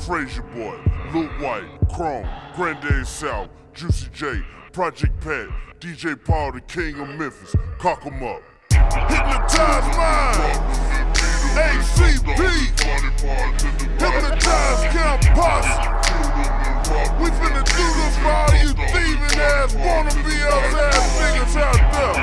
Frazier Boy, Lil White, Chrome, Granddaddy South, Juicy J, Project Pat, DJ Paul, the king of Memphis. Cock 'em up. Hypnotize Mind, ACB, Hypnotize Camp Posse. We finna do this for all you thieving ass, wannabe ass niggas out there.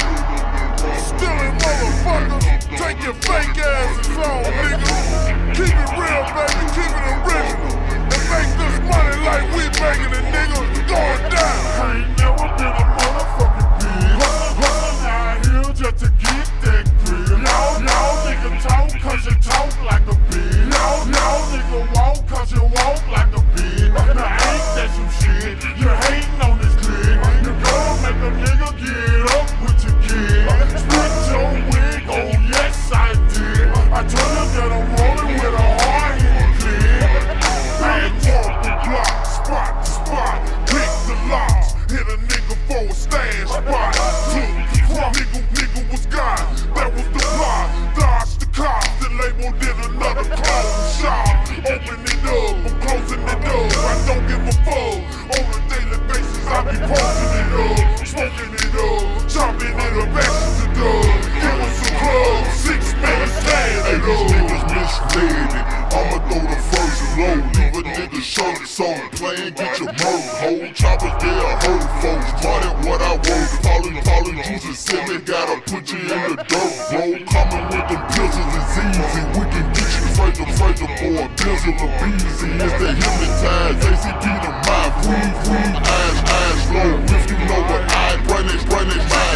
Stealing motherfuckers, take your fake asses on, nigga. Keep it real, baby, keep it original. And make this money like we making it, nigga. Going down. I ain't never been a motherfucking bitch. Hustling out here just to get that grill. Y'all nigga talk cause you talk like a bitch. Y'all nigga walk cause you walk like a bitch. Now ain't that some shit? You hating on this clip. You gonna make a nigga get up with your kid. Split your wig, oh yes I did. I told you that I'm rolling with a hard-hitting clip. Big walk the block, spot to spot. Pick the locks, hit a nigga for a stash spot. Took the crumb, nigga was God. That was the plot. Dodge the cops, the label did another clone shop. Open it up, I'm closing it up. I don't give a fuck. On a daily basis, I be posting it up, smoking it up, chopping it up, action to dub. Give us some clubs, 6 man stand it up. These niggas misled it. I'ma throw the first low, leave a nigga shirt so plain, get your murk hole. Choppers there, hurt folks. Money what I work. Calling juice and silly, gotta put you in the dirt, bro. Coming with them pistols is easy. We can get you Frazier for a bizzle of easy. It's the Hypnotize, ACB the mind, free, eyes low. If you know what I brainish, mind.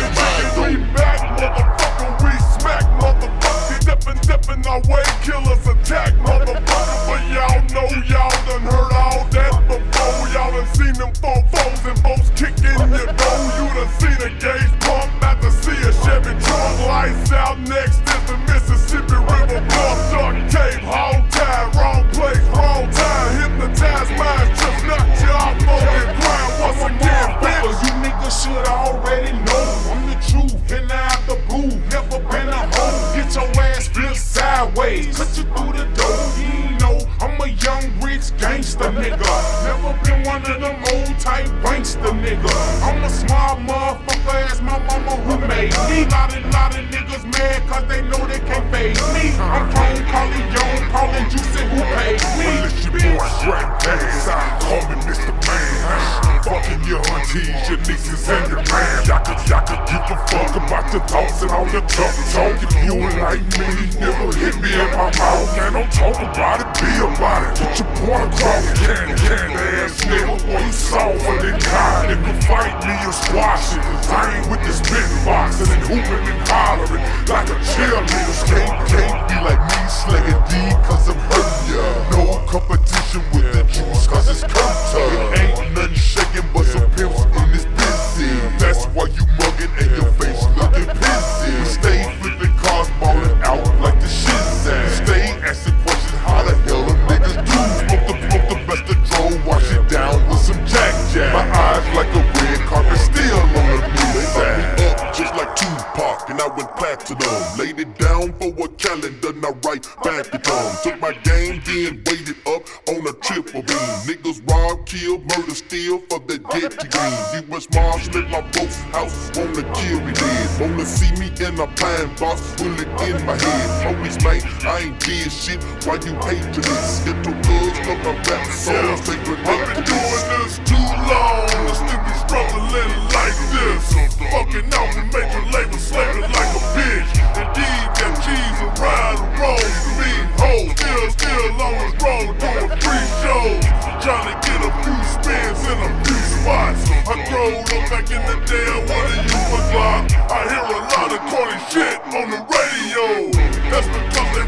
We back, motherfucker, we smack, motherfucker. Dippin' our way, killers attack, motherfucker. But y'all know y'all done heard all that before. Y'all done seen them foes and folks kicking your door. You done seen a gauge pump, about to see a Chevy truck. Lights out, next is the Mississippi River Bluff. Duct tape, hog tie, wrong place, wrong time. Hypnotize Mind, just knocked you off on the ground once again, bitch. You niggas should already know I'm the truth, and out the booth, never been a hoe. Get your ass flipped sideways, cut you through the door. You ain't know I'm a young rich gangster nigga. Never been one of them old type wankster nigga. I'm a smart motherfucker as my mama who made me. Lot of niggas mad cause they know they can't fade me. I'm Chrome, calling Young, calling Juicy who paid me. Well, it's your boy Granddaddy South, call me Mr. Man. Fucking your aunties, your nieces and your man. Y'all could give a fuck about your thoughts and all your tough talk. If you ain't like me, never hit me in my mouth. Man, don't talk about it, be about it. Get your point across, candy ass nigga. Boy, you softer than kind. Nigga, fight me or squash it. Cause I ain't with this spit boxing and hooping and hollering like a cheerleader. Can't be like me, slinging D cause I'm hurting ya. No competition with the juice cause it's curtain. Ain't nothing shaking but some pimps in this busy. That's why you mugging and your face looking pissy. We stay flipping cars, ballin' out like the shizzy. Stay asking questions, how the hell them niggas do? Smoke the best of Dro, wash it down with some Jack. My eyes like a red carpet, still on the new side. Up just like Tupac, and I went platinum. Laid it down for a calendar, now right back it on. Took my game, then waited up on a triple beam. Niggas rob, kill, murder, steal for the get to green. U.S. Marshal at my folks' house, wanna kill me dead. Wanna see me in a pine box, bullet in my head. Police man, I ain't did shit, why you hate to this? Get the thugs, come my rap songs, they relate to this. I've been doing this too long, I still be struggling like this. Fucking out with major label, slaving like a bitch. Indeed, got cheese and ride and roll for me. Hoes still on the road doing free shows. Trying to get a few spins in a few spots. I growed up back in the day, I wanna use my Glock. I hear a lot of corny shit on the radio. That's because they